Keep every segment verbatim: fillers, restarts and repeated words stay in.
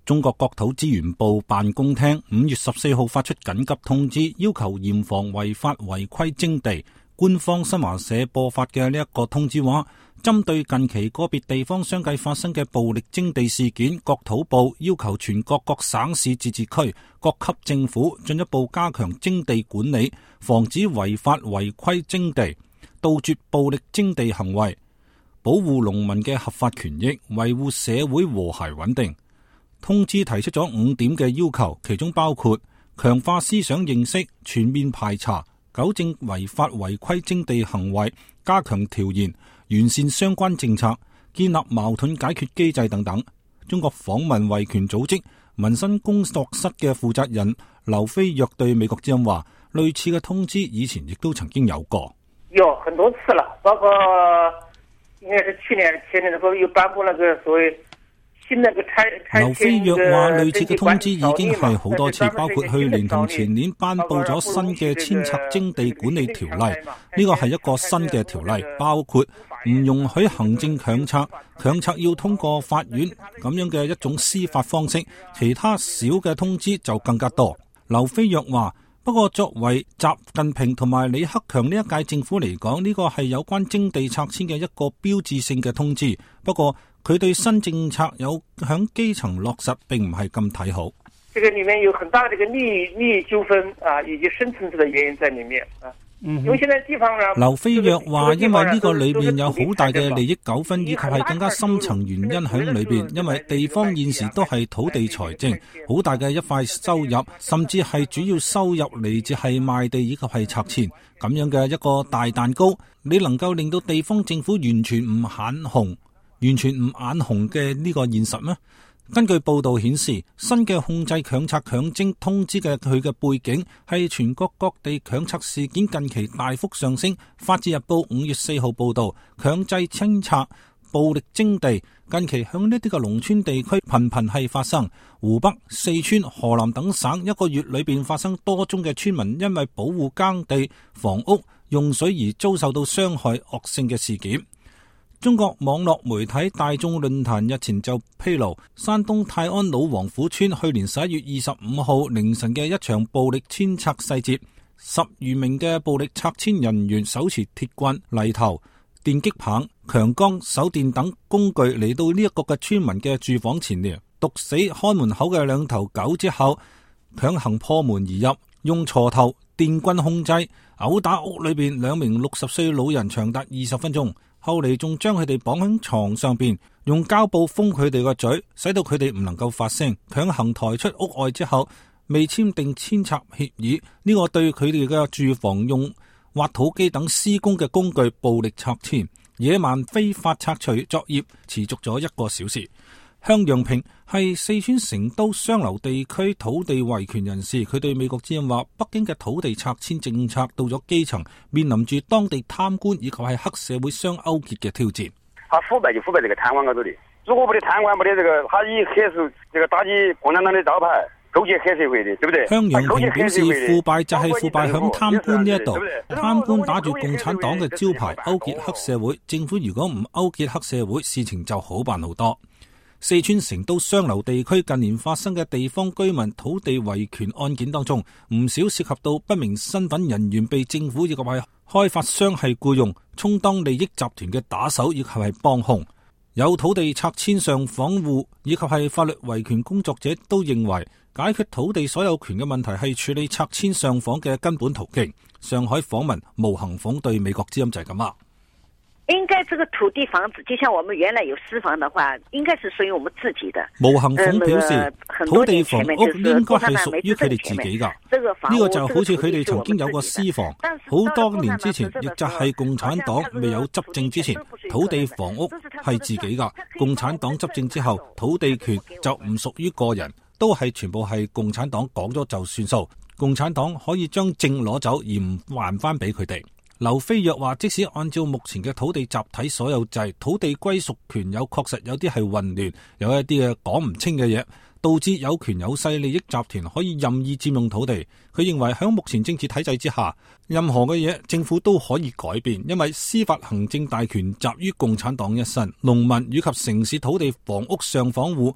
中國國土資源部辦公廳五月十四號發出緊急通知，要求嚴防違法違規徵地。官方新華社播發嘅呢一個通知話，針對近期個別地方相繼發生嘅暴力徵地事件，國土部要求全國各省市自治區各級政府進一步加強徵地管理，防止違法違規徵地，杜絕暴力徵地行為，保護農民嘅合法權益，維護社會和諧穩定。通知提出咗五點嘅要求，其中包括強化思想認識，全面排查、糾正違法違規徵地行為，加強調研、完善相關政策，建立矛盾解決機制等等。中國訪問維權組織民生工作室嘅負責人劉飛躍對美國之音話，類似嘅通知以前亦都曾經有過， 有很多次了，包括應該是去年前年的時候又頒布那個所謂劉飛躍話，類似嘅通知已經係好多次，包括去年同前年頒布咗新嘅遷拆徵地管理條例，呢個係一個新嘅條例，包括唔容許行政強拆，強拆要通過法院咁樣嘅一種司法方式，其他小嘅通知就更加多。劉飛躍話，不過作為習近平同埋李克強呢一屆政府嚟講，呢個係有關徵地拆遷嘅一個標誌性嘅通知，不過佢對新政策有響基層落實並唔係咁睇好。 這個裏面有很大的這個利益利益糾紛啊，以及深層次的原因在裏面啊。嗯，因為現在地方上， 劉飛躍話，因為呢個裏邊有好大嘅利益糾紛，以及係更加深層原因喺裏邊。因為地方現時都係土地財政，好大嘅一塊收入，甚至係主要收入嚟自係賣地以及係拆遷咁樣嘅一個大蛋糕。你能夠令到地方政府完全唔眼紅？完全唔眼紅嘅呢個現實咩？根據報道顯示，新嘅控制強拆強徵通知嘅佢嘅背景係全國各地強拆事件近期大幅上升。法制日報五月四號報道，強制遷拆、暴力徵地近期向呢啲嘅農村地區頻頻係發生。湖北、四川、河南等省一個月裏邊發生多宗嘅村民因為保護耕地、房屋、用水而遭受到傷害惡性嘅事件。中國網絡媒體大眾論壇日前就披露，山東泰安老王府村去年十一月二十五號凌晨嘅一場暴力遷拆細節，十餘名嘅暴力拆遷人員手持鐵棍、犁頭、電擊棒、強鋼、手電等工具嚟到呢一個嘅村民嘅住房前面，毒死看門口嘅兩頭狗之後，強行破門而入，用鋤頭、電棍控制，毆打屋裏邊兩名六十歲老人長達二十分鐘。後嚟仲將佢哋綁喺床上邊，用膠布封佢哋個嘴，使到佢哋唔能夠發聲，強行抬出屋外之後，未簽訂遷拆協議，呢個對佢哋嘅住房用挖土機等施工嘅工具暴力拆遷，野蠻非法拆除作業持續咗一個小時。向陽平係四川成都雙流地區土地維權人士，佢對美國之音話，北京嘅土地拆遷政策到咗基層，面臨住當地貪官以及係黑社會相勾結嘅挑戰。 他腐敗就腐敗這個貪官嗰度的，如果冇啲貪官冇啲這個，他以黑社這個打擊共產黨的招牌，勾結黑社會的，對不對？ 向陽平表示，腐敗就係腐敗響貪官呢一度，貪官打住共產黨嘅招牌，勾結黑社會。政府如果唔勾結黑社會，事情就好辦好多。四川成都雙流地區近年發生嘅地方居民土地維權案件當中，唔少涉及到不明身份人員被政府以及係開發商係僱用，充當利益集團嘅打手以及係幫兇。有土地拆遷上訪戶以及係法律維權工作者都認為，解決土地所有權嘅問題係處理拆遷上訪嘅根本途徑。上海訪問毛行鳳對美國之音就係咁啊。 應該這個土地房子，就像我們原來有私房的話，應該是屬於我們自己的。 毛行鳳表示，土地房屋應該係屬於佢哋自己噶。呢個就好似佢哋曾經有過私房，好多年之前，亦就係共產黨未有執政之前，土地房屋係自己噶。共產黨執政之後，土地權就唔屬於個人，都係全部係共產黨講咗就算數。共產黨可以將證攞走，而唔還翻俾佢哋。劉飛躍話，即使按照目前嘅土地集體所有制，土地歸屬權有確實有啲係混亂，有一啲嘅講唔清嘅嘢，導致有權有勢利益集團可以任意佔用土地。佢認為喺目前政治體制之下，任何嘅嘢政府都可以改變，因為司法行政大權集於共產黨一身。農民以及城市土地房屋上訪戶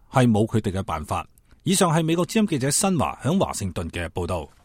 係冇佢哋嘅辦法。以上係美國之音記者新華響華盛頓嘅報道。